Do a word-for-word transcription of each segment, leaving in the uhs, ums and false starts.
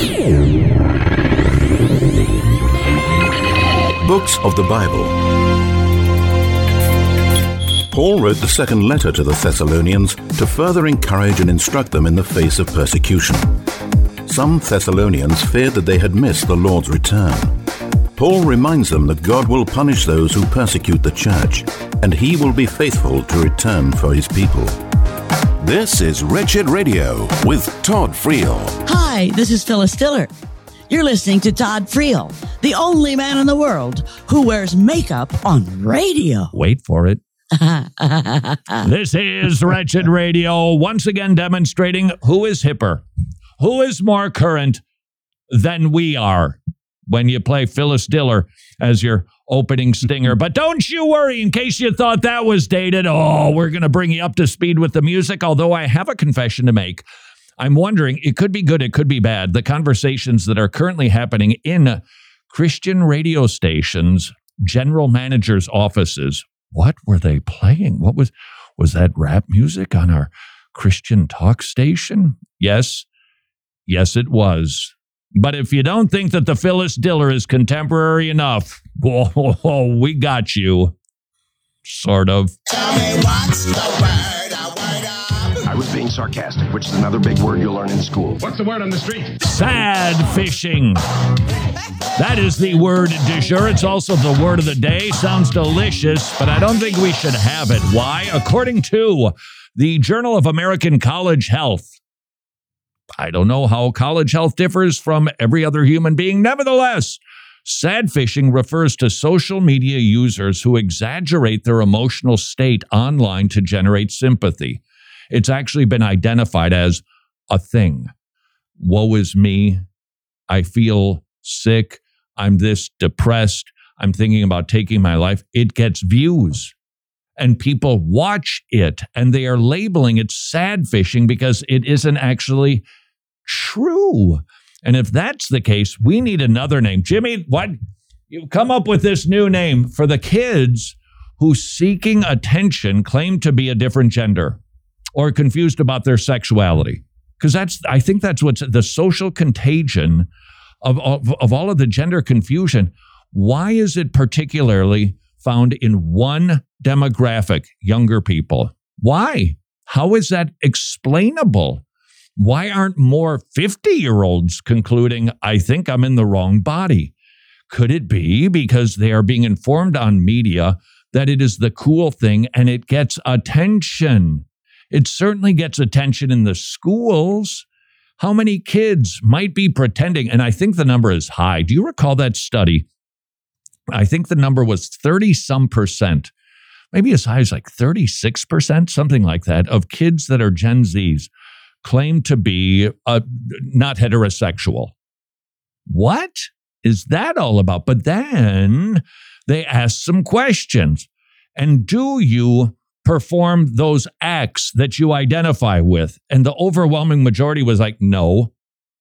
Books of the Bible. Paul wrote the second letter to the Thessalonians to further encourage and instruct them in the face of persecution. Some Thessalonians feared that they had missed the Lord's return. Paul reminds them that God will punish those who persecute the church, and he will be faithful to return for his people. This is Wretched Radio with Todd Friel. Hi, this is Phyllis Diller. You're listening to Todd Friel, the only man in the world who wears makeup on radio. Wait for it. This is Wretched Radio, once again demonstrating who is hipper, who is more current than we are when you play Phyllis Diller as your opening stinger. But don't you worry, in case you thought that was dated. Oh, we're going to bring you up to speed with the music, although I have a confession to make. I'm wondering, it could be good, it could be bad, the conversations that are currently happening in Christian radio stations, general managers' offices. What were they playing? What was, was that rap music on our Christian talk station? Yes, yes, it was. But if you don't think that the Phyllis Diller is contemporary enough, oh, we got you. Sort of. Tell me what's the word, a word up. I was being sarcastic, which is another big word you'll learn in school. What's the word on the street? Sad fishing. That is the word du jour. It's also the word of the day. Sounds delicious, but I don't think we should have it. Why? According to the Journal of American College Health, I don't know how college health differs from every other human being. Nevertheless, sad fishing refers to social media users who exaggerate their emotional state online to generate sympathy. It's actually been identified as a thing. Woe is me. I feel sick. I'm this depressed. I'm thinking about taking my life. It gets views. And people watch it, and they are labeling it sad fishing because it isn't actually true. And if that's the case, we need another name. Jimmy, what? You come up with this new name for the kids who, seeking attention, claim to be a different gender or confused about their sexuality. Because that's, I think that's what's the social contagion of, of, of all of the gender confusion. Why is it particularly found in one demographic, younger people? Why? How is that explainable? Why aren't more fifty-year-olds concluding, I think I'm in the wrong body? Could it be because they are being informed on media that it is the cool thing and it gets attention? It certainly gets attention in the schools. How many kids might be pretending? And I think the number is high. Do you recall that study? I think the number was thirty-some percent, maybe as high as like thirty-six percent, something like that, of kids that are Gen Zs claim to be uh, not heterosexual. What is that all about? But then they ask some questions. And do you perform those acts that you identify with? And the overwhelming majority was like, no.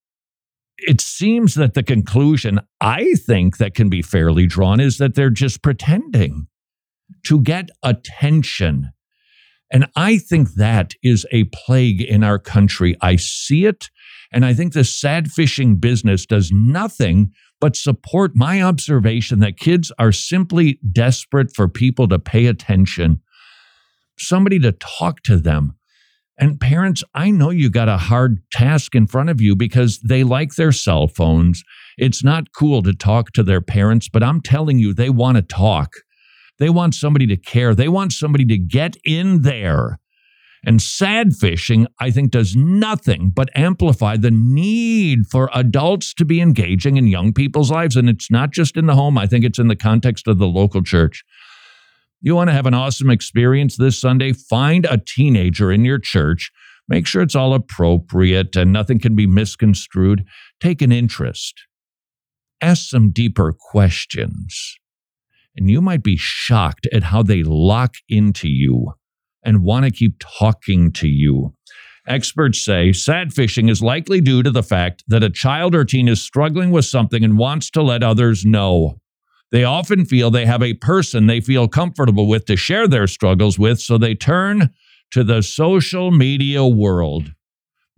It seems that the conclusion, I think, that can be fairly drawn is that they're just pretending to get attention. And I think that is a plague in our country. I see it, and I think the sad fishing business does nothing but support my observation that kids are simply desperate for people to pay attention, somebody to talk to them. And parents, I know you got a hard task in front of you because they like their cell phones. It's not cool to talk to their parents, but I'm telling you, they want to talk. They want somebody to care. They want somebody to get in there. And sad fishing, I think, does nothing but amplify the need for adults to be engaging in young people's lives. And it's not just in the home. I think it's in the context of the local church. You want to have an awesome experience this Sunday? Find a teenager in your church. Make sure it's all appropriate and nothing can be misconstrued. Take an interest. Ask some deeper questions. And you might be shocked at how they lock into you and want to keep talking to you. Experts say sad fishing is likely due to the fact that a child or teen is struggling with something and wants to let others know. They often feel they have a person they feel comfortable with to share their struggles with, so they turn to the social media world.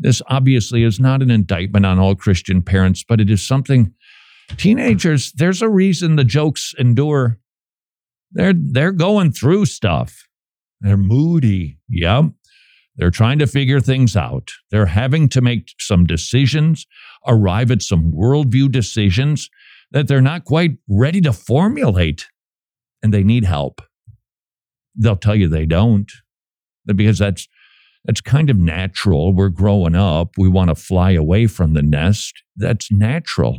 This obviously is not an indictment on all Christian parents, but it is something. Teenagers, there's a reason the jokes endure. They're, they're going through stuff. They're moody. Yep. They're trying to figure things out. They're having to make some decisions, arrive at some worldview decisions that they're not quite ready to formulate, and they need help. They'll tell you they don't, because that's that's kind of natural. We're growing up. We want to fly away from the nest. That's natural.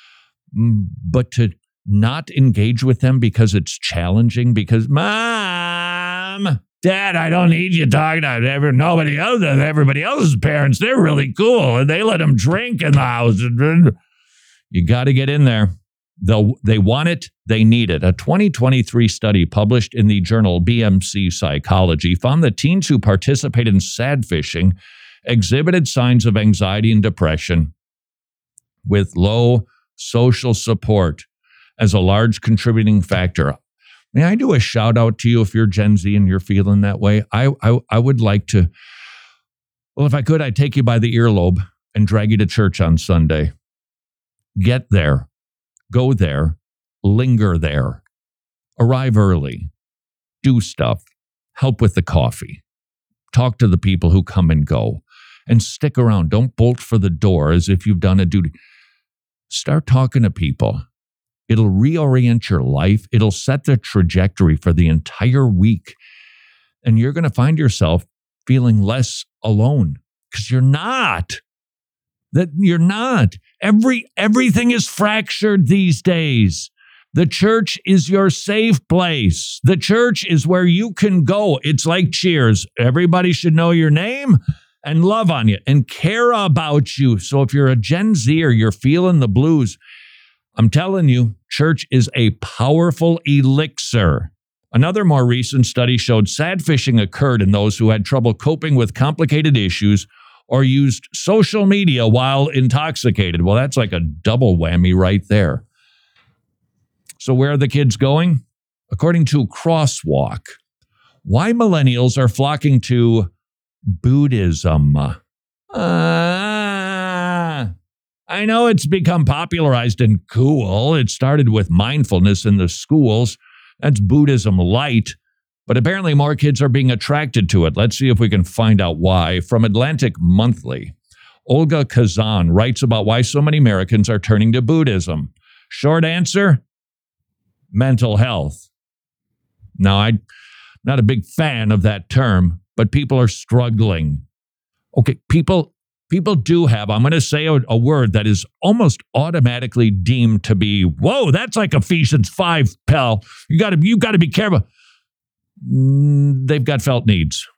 But to not engage with them because it's challenging, because, Mom, Dad, I don't need you talking to ever, nobody else, everybody else's parents. They're really cool, and they let them drink in the house. You got to get in there. They'll, they want it. They need it. A twenty twenty-three study published in the journal B M C Psychology found that teens who participate in sad fishing exhibited signs of anxiety and depression, with low social support as a large contributing factor. May I do a shout out to you if you're Gen Z and you're feeling that way? I, I, I would like to, well, if I could, I'd take you by the earlobe and drag you to church on Sunday. Get there. Go there, linger there, arrive early, do stuff, help with the coffee, talk to the people who come and go, and stick around. Don't bolt for the door as if you've done a duty. Start talking to people. It'll reorient your life. It'll set the trajectory for the entire week. And you're going to find yourself feeling less alone, because you're not. That you're not. Every everything is fractured these days. The church is your safe place. The church is where you can go. It's like Cheers. Everybody should know your name and love on you and care about you. So if you're a Gen Z or you're feeling the blues, I'm telling you, church is a powerful elixir. Another more recent study showed sad fishing occurred in those who had trouble coping with complicated issues or used social media while intoxicated. Well, that's like a double whammy right there. So where are the kids going? According to Crosswalk, why millennials are flocking to Buddhism. Uh, I know it's become popularized and cool. It started with mindfulness in the schools. That's Buddhism light. But apparently more kids are being attracted to it. Let's see if we can find out why. From Atlantic Monthly, Olga Kazan writes about why so many Americans are turning to Buddhism. Short answer, mental health. Now, I'm not a big fan of that term, but people are struggling. Okay, people people do have, I'm going to say a, a word that is almost automatically deemed to be, whoa, that's like Ephesians five, pal. You got to you got to be careful. They've got felt needs.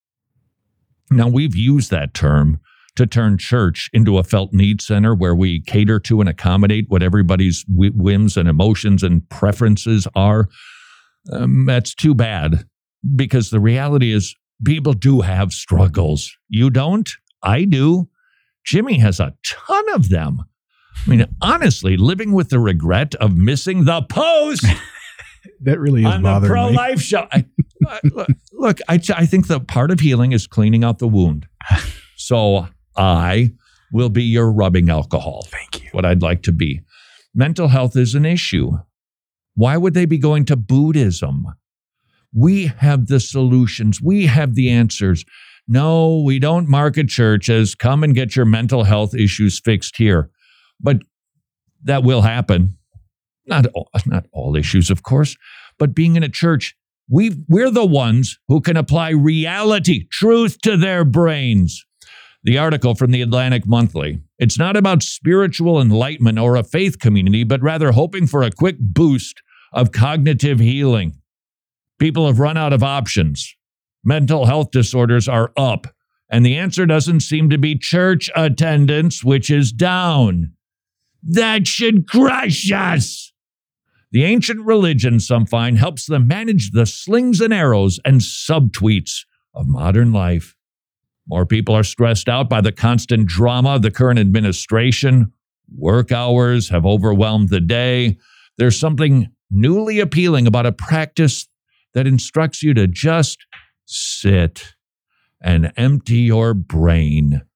Now, we've used that term to turn church into a felt needs center where we cater to and accommodate what everybody's whims and emotions and preferences are. Um, that's too bad, because the reality is people do have struggles. You don't? I do. Jimmy has a ton of them. I mean, honestly, living with the regret of missing the post that really is on the bothering pro-life me. show. I, I, look, look I, I think the part of healing is cleaning out the wound. So I will be your rubbing alcohol. Thank you. What I'd like to be. Mental health is an issue. Why would they be going to Buddhism? We have the solutions. We have the answers. No, we don't market church as come and get your mental health issues fixed here. But that will happen. Not all, not all issues, of course, but being in a church, we we're the ones who can apply reality, truth to their brains. The article from the Atlantic Monthly. It's not about spiritual enlightenment or a faith community, but rather hoping for a quick boost of cognitive healing. People have run out of options. Mental health disorders are up, and the answer doesn't seem to be church attendance, which is down. That should crush us. The ancient religion, some find, helps them manage the slings and arrows and subtweets of modern life. More people are stressed out by the constant drama of the current administration. Work hours have overwhelmed the day. There's something newly appealing about a practice that instructs you to just sit and empty your brain.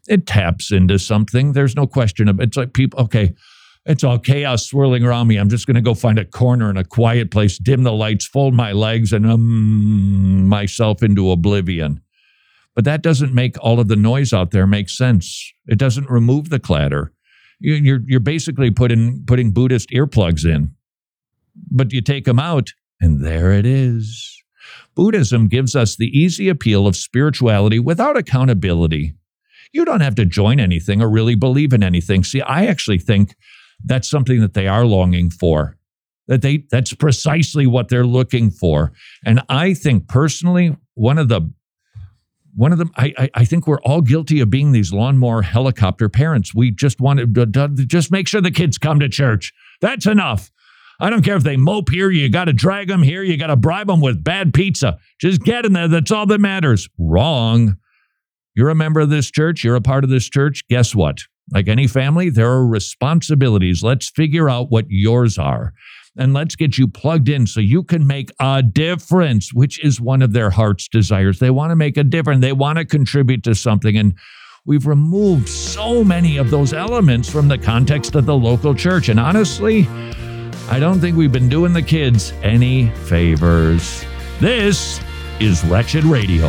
it taps into something. There's no question of it. It's like people, okay, it's all chaos swirling around me. I'm just going to go find a corner in a quiet place, dim the lights, fold my legs, and um, myself into oblivion. But that doesn't make all of the noise out there make sense. It doesn't remove the clatter. You, you're you're basically putting putting Buddhist earplugs in, but you take them out, and there it is. Buddhism gives us the easy appeal of spirituality without accountability. You don't have to join anything or really believe in anything. See, I actually think that's something that they are longing for. That they that's precisely what they're looking for. And I think personally, one of the one of them, I, I I think we're all guilty of being these lawnmower helicopter parents. We just want to, to just make sure the kids come to church. That's enough. I don't care if they mope here. You got to drag them here. You got to bribe them with bad pizza. Just get in there. That's all that matters. Wrong. You're a member of this church. You're a part of this church. Guess what? Like any family, there are responsibilities. Let's figure out what yours are. And let's get you plugged in so you can make a difference, which is one of their heart's desires. They want to make a difference. They want to contribute to something. And we've removed so many of those elements from the context of the local church. And honestly, I don't think we've been doing the kids any favors. This is Wretched Radio.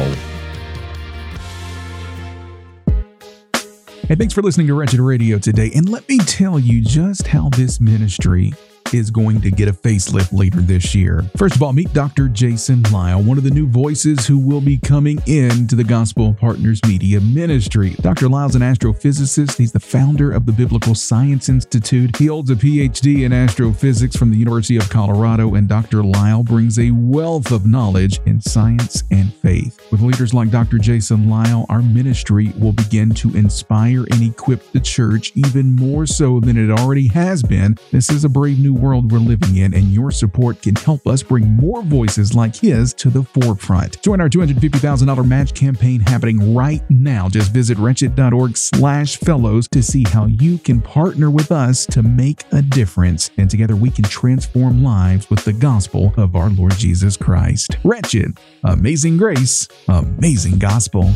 Hey, thanks for listening to Wretched Radio today. And let me tell you just how this ministry is going to get a facelift later this year. First of all, meet Doctor Jason Lisle, one of the new voices who will be coming into the Gospel Partners Media Ministry. Doctor Lisle's an astrophysicist. He's the founder of the Biblical Science Institute. He holds a P H D in astrophysics from the University of Colorado, and Doctor Lisle brings a wealth of knowledge in science and faith. With leaders like Doctor Jason Lisle, our ministry will begin to inspire and equip the church even more so than it already has been. This is a brave new world we're living in, and your support can help us bring more voices like his to the forefront. Join our two hundred fifty thousand dollars match campaign happening right now. Just visit wretched.org slash fellows to see how you can partner with us to make a difference. And together we can transform lives with the gospel of our Lord Jesus Christ. Wretched, amazing grace, amazing gospel.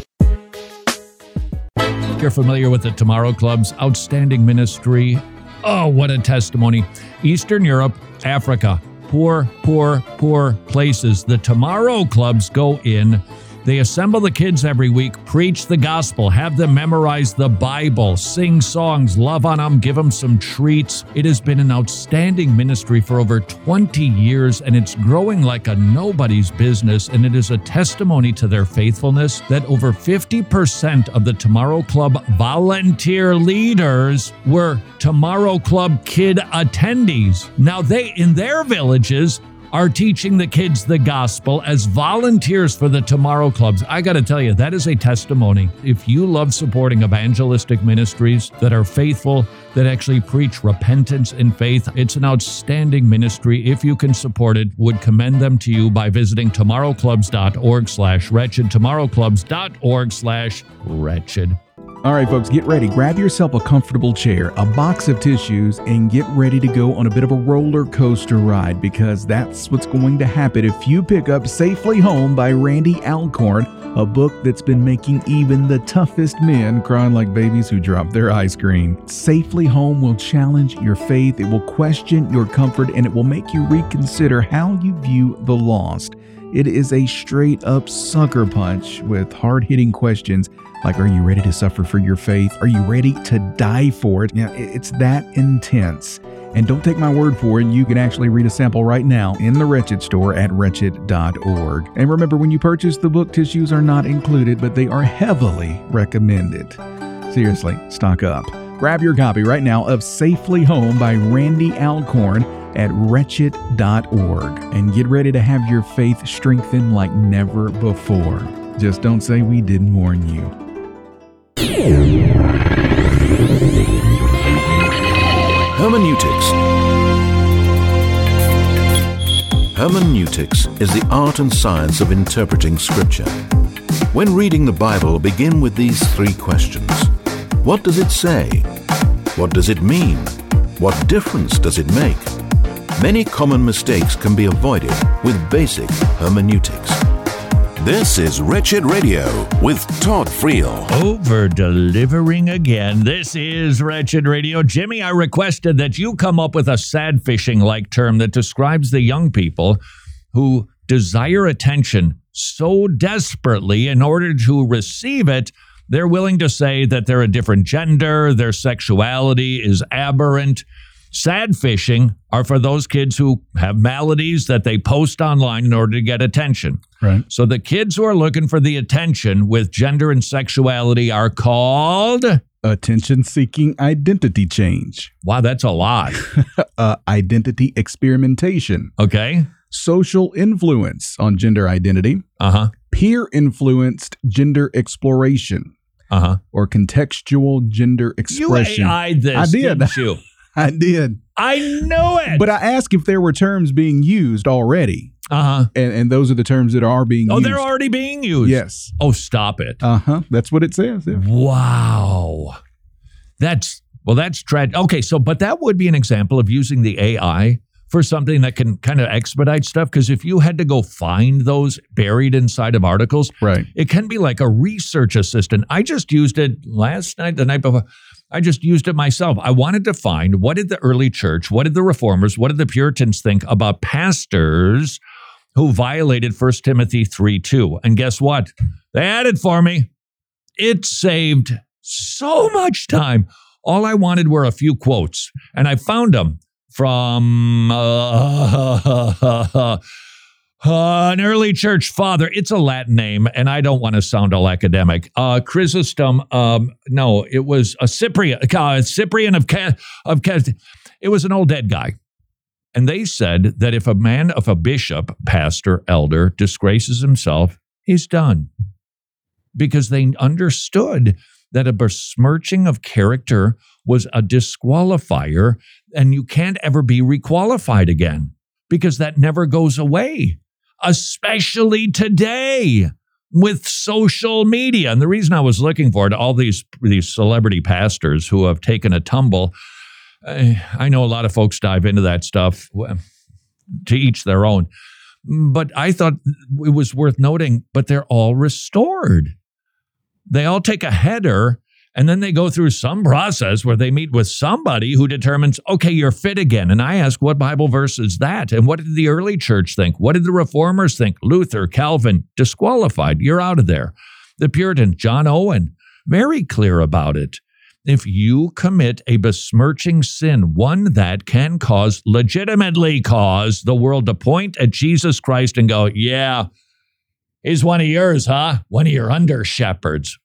You're familiar with the Tomorrow Club's outstanding ministry. Oh, what a testimony. Eastern Europe, Africa, poor, poor, poor places. The Tomorrow Clubs go in. They assemble the kids every week, preach the gospel, have them memorize the Bible, sing songs, love on them, give them some treats. It has been an outstanding ministry for over twenty years, and it's growing like a nobody's business, and it is a testimony to their faithfulness that over fifty percent of the Tomorrow Club volunteer leaders were Tomorrow Club kid attendees. Now they, in their villages, are teaching the kids the gospel as volunteers for the Tomorrow Clubs. I got to tell you, that is a testimony. If you love supporting evangelistic ministries that are faithful, that actually preach repentance and faith, it's an outstanding ministry. If you can support it, would commend them to you by visiting tomorrowclubs.org slash wretched, tomorrowclubs.org slash wretched. All right, folks, get ready. Grab yourself a comfortable chair, a box of tissues, and get ready to go on a bit of a roller coaster ride, because that's what's going to happen if you pick up Safely Home by Randy Alcorn, a book that's been making even the toughest men cry like babies who drop their ice cream. Safely Home will challenge your faith, it will question your comfort, and it will make you reconsider how you view the lost. It is a straight-up sucker punch with hard-hitting questions like, are you ready to suffer for your faith? Are you ready to die for it? Yeah, it's that intense. And don't take my word for it. You can actually read a sample right now in the Wretched store at wretched dot org. And remember, when you purchase the book, tissues are not included, but they are heavily recommended. Seriously, stock up. Grab your copy right now of Safely Home by Randy Alcorn at wretched dot org and get ready to have your faith strengthened like never before. Just don't say we didn't warn you. Hermeneutics. Hermeneutics is the art and science of interpreting Scripture. When reading the Bible, begin with these three questions. What does it say? What does it mean? What difference does it make? Many common mistakes can be avoided with basic hermeneutics. This is Wretched Radio with Todd Friel. Over delivering again. This is Wretched Radio. Jimmy, I requested that you come up with a sad fishing like term that describes the young people who desire attention so desperately in order to receive it, they're willing to say that they're a different gender, their sexuality is aberrant. Sad fishing are for those kids who have maladies that they post online in order to get attention. Right. So the kids who are looking for the attention with gender and sexuality are called... Attention-seeking identity change. Wow, that's a lot. uh, identity experimentation. Okay. Social influence on gender identity. Uh-huh. Peer-influenced gender exploration. Uh-huh. Or contextual gender expression. You A I'd this, I did. didn't you? I did. I knew it. But I asked if there were terms being used already. Uh-huh. And, and those are the terms that are being oh, used. Oh, they're already being used? Yes. Oh, stop it. Uh-huh. That's what it says. Yeah. Wow. That's, well, that's tragic. Okay, so, but that would be an example of using the A I for something that can kind of expedite stuff. Because if you had to go find those buried inside of articles, right, it can be like a research assistant. I just used it last night, the night before. I just used it myself. I wanted to find what did the early church, what did the reformers, what did the Puritans think about pastors who violated First Timothy three two. And guess what? They had it for me. It saved so much time. All I wanted were a few quotes, and I found them from uh, an early church father. It's a Latin name, and I don't want to sound all academic. Uh, Chrysostom, um, no, it was a Cyprian, uh, Cyprian of, of it was an old dead guy. And they said that if a man, if a bishop, pastor, elder disgraces himself, he's done. Because they understood that a besmirching of character was a disqualifier, and you can't ever be requalified again because that never goes away, especially today with social media. And the reason I was looking for it, all these, these celebrity pastors who have taken a tumble, I know a lot of folks dive into that stuff, to each their own. But I thought it was worth noting, but they're all restored. They all take a header, and then they go through some process where they meet with somebody who determines, okay, you're fit again. And I ask, what Bible verse is that? And what did the early church think? What did the reformers think? Luther, Calvin, disqualified. You're out of there. The Puritans, John Owen, very clear about it. If you commit a besmirching sin, one that can cause, legitimately cause the world to point at Jesus Christ and go, yeah, he's one of yours, huh? One of your under shepherds.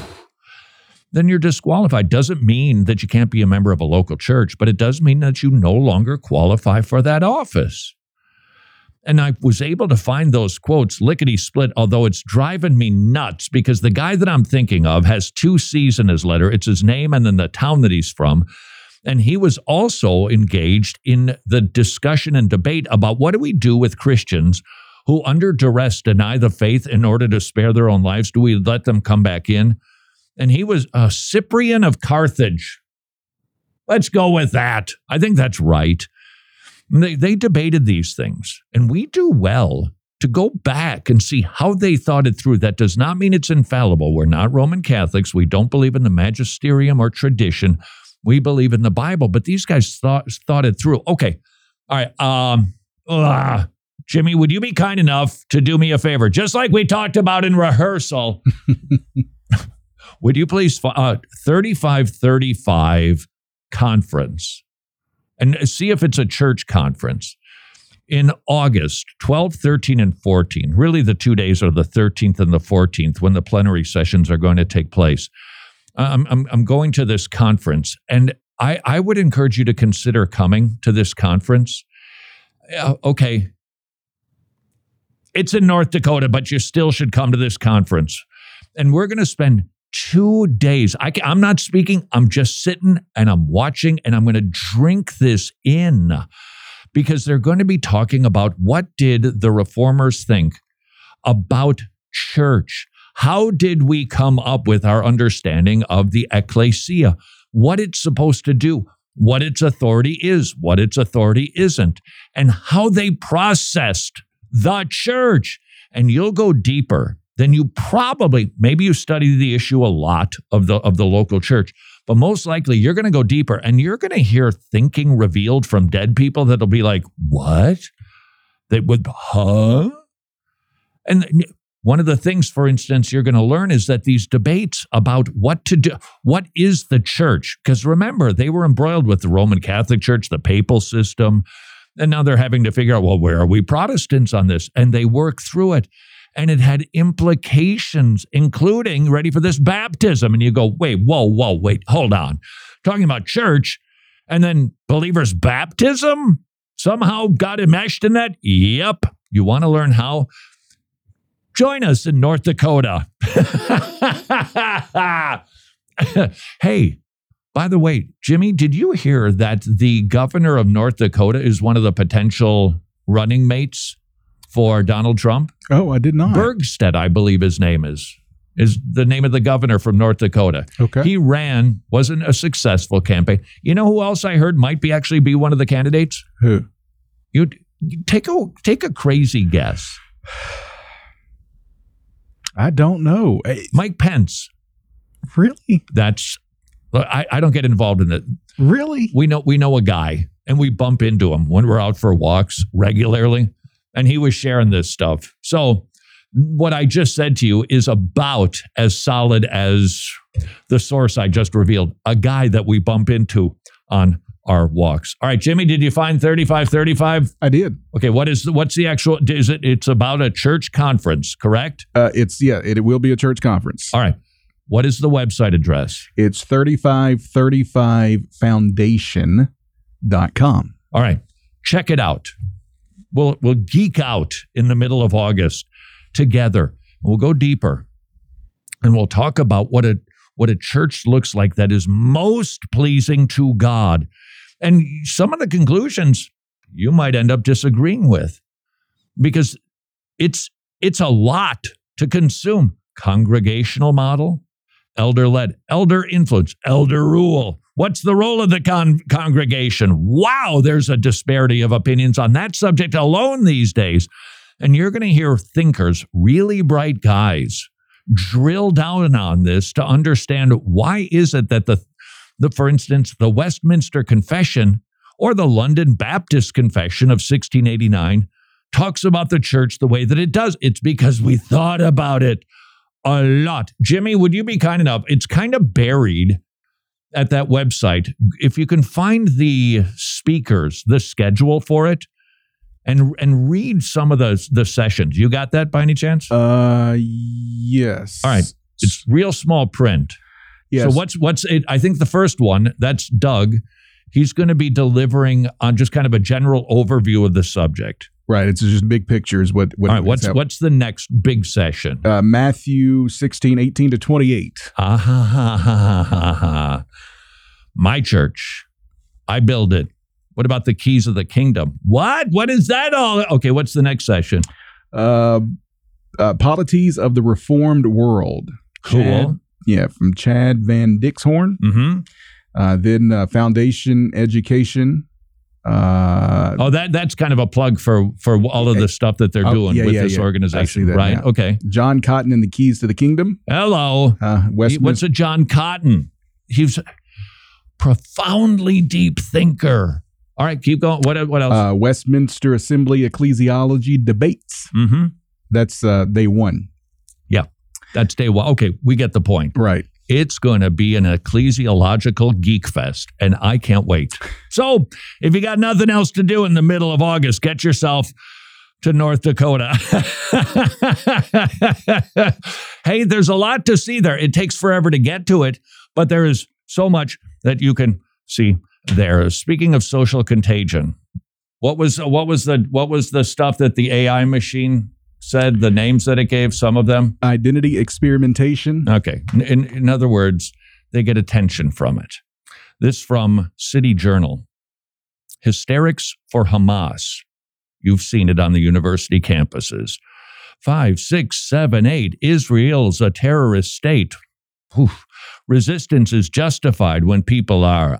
Then you're disqualified. Doesn't mean that you can't be a member of a local church, but it does mean that you no longer qualify for that office. And I was able to find those quotes lickety-split, although it's driving me nuts because the guy that I'm thinking of has two C's in his letter. It's his name and then the town that he's from. And he was also engaged in the discussion and debate about what do we do with Christians who under duress deny the faith in order to spare their own lives? Do we let them come back in? And he was a Cyprian of Carthage. Let's go with that. I think that's right. They, they debated these things, and we do well to go back and see how they thought it through. That does not mean it's infallible. We're not Roman Catholics. We don't believe in the magisterium or tradition. We believe in the Bible, but these guys thought, thought it through. Okay, all right. Um, uh, Jimmy, would you be kind enough to do me a favor? Just like we talked about in rehearsal, would you please, uh, thirty-five thirty-five conference, and see if it's a church conference in August, twelve, thirteen, and fourteen. Really, the two days are the thirteenth and the fourteenth when the plenary sessions are going to take place. I'm, I'm, I'm going to this conference, and I, I would encourage you to consider coming to this conference. Uh, okay. It's in North Dakota, but you still should come to this conference. And we're going to spend two days. I can, I'm not speaking. I'm just sitting and I'm watching, and I'm going to drink this in because they're going to be talking about what did the reformers think about church? How did we come up with our understanding of the ecclesia, what it's supposed to do, what its authority is, what its authority isn't, and how they processed the church. and you'll go deeper, then you probably, maybe you study the issue a lot of the of the local church, but most likely you're going to go deeper and you're going to hear thinking revealed from dead people that'll be like, what? They would, huh? And one of the things, for instance, you're going to learn is that these debates about what to do, what is the church? Because remember, they were embroiled with the Roman Catholic Church, the papal system, and now they're having to figure out, well, where are we Protestants on this? And they work through it. And it had implications, including, ready for this, baptism. And you go, wait, whoa, whoa, wait, hold on. Talking about church and then believers' baptism somehow got enmeshed in that? Yep. You want to learn how? Join us in North Dakota. Hey, by the way, Jimmy, did you hear that the governor of North Dakota is one of the potential running mates for Donald Trump? Oh, I did not. Bergstedt, I believe his name is, is the name of the governor from North Dakota. Okay. He ran, wasn't a successful campaign. You know who else I heard might be actually be one of the candidates? Who? You take a take a crazy guess. I don't know. Mike Pence. Really? That's I, I don't get involved in it. Really? We know we know a guy and we bump into him when we're out for walks regularly. And he was sharing this stuff. So what I just said to you is about as solid as the source I just revealed, a guy that we bump into on our walks. All right, Jimmy, did you find thirty-five thirty-five? I did. Okay, what is the, what's the actual, is it, it's about a church conference, correct? Uh, it's, yeah, it, it will be a church conference. All right. What is the website address? It's thirty-five thirty-five foundation dot com. All right, check it out. We'll we'll geek out in the middle of August together. We'll go deeper, and we'll talk about what a what a church looks like that is most pleasing to God. And some of the conclusions you might end up disagreeing with, because it's it's a lot to consume. Congregational model, elder-led, elder influence, elder rule. What's the role of the con- congregation? Wow, there's a disparity of opinions on that subject alone these days. And you're going to hear thinkers, really bright guys, drill down on this to understand why is it that the, the, for instance, the Westminster Confession or the London Baptist Confession of sixteen eighty-nine talks about the church the way that it does. It's because we thought about it a lot. Jimmy, would you be kind enough? It's kind of buried at that website. If you can find the speakers, the schedule for it, and and read some of the, the sessions. You got that by any chance? Uh, yes. All right. It's real small print. Yes. So what's what's it? I think the first one, that's Doug. He's going to be delivering on just kind of a general overview of the subject. Right. It's just big pictures. What? what All right. What's what's the next big session? Uh, Matthew sixteen, eighteen to twenty-eight. Ah, ha, ha, ha, ha, ha. My church, I build it. What about the keys of the kingdom? What? What is that all? Okay, what's the next session? Uh, uh, Polities of the Reformed World. Cool. Chad, yeah, from Chad Van Dixhorn. Mm-hmm. Uh, then uh, Foundation Education. Uh, oh, that that's kind of a plug for for all of the stuff that they're oh, doing yeah, with yeah, this yeah. organization, that right? now. Okay. John Cotton and the Keys to the Kingdom. Hello. Uh, Westminster. What's a John Cotton? He's a profoundly deep thinker. All right, keep going. What what else? Uh, Westminster Assembly Ecclesiology Debates. Mm-hmm. That's uh, day one. Yeah, that's day one. Okay, we get the point. Right. It's going to be an ecclesiological geek fest, and I can't wait. So if you got nothing else to do in the middle of August, get yourself to North Dakota. Hey, there's a lot to see there. It takes forever to get to it, but there is so much that you can see there. Speaking of social contagion, what was what was the what was the stuff that the A I machine said, the names that it gave, some of them? Identity experimentation. Okay. In, in other words, they get attention from it. This from City Journal. Hysterics for Hamas. You've seen it on the university campuses. Five, six, seven, eight. Israel's a terrorist state. Oof. Resistance is justified when people are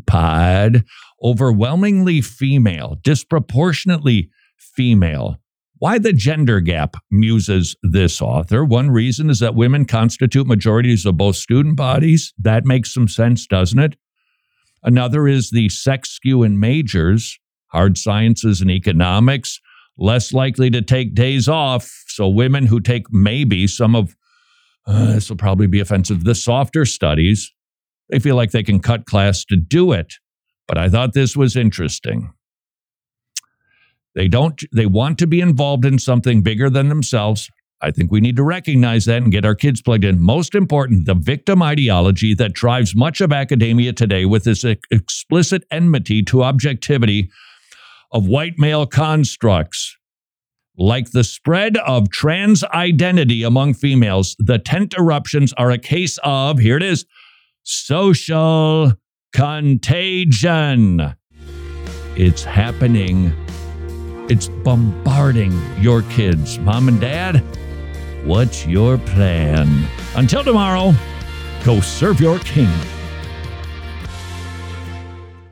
occupied. Overwhelmingly female, disproportionately female. Why the gender gap, muses this author. One reason is that women constitute majorities of both student bodies. That makes some sense, doesn't it? Another is the sex skew in majors, hard sciences and economics, less likely to take days off. So women who take maybe some of, uh, this will probably be offensive, the softer studies, they feel like they can cut class to do it. But I thought this was interesting. They don't, they want to be involved in something bigger than themselves. I think we need to recognize that and get our kids plugged in. Most important, the victim ideology that drives much of academia today with this explicit enmity to objectivity of white male constructs. Like the spread of trans identity among females, the tent eruptions are a case of, here it is, social contagion. It's happening. It's bombarding your kids. Mom and Dad, what's your plan? Until tomorrow, go serve your king.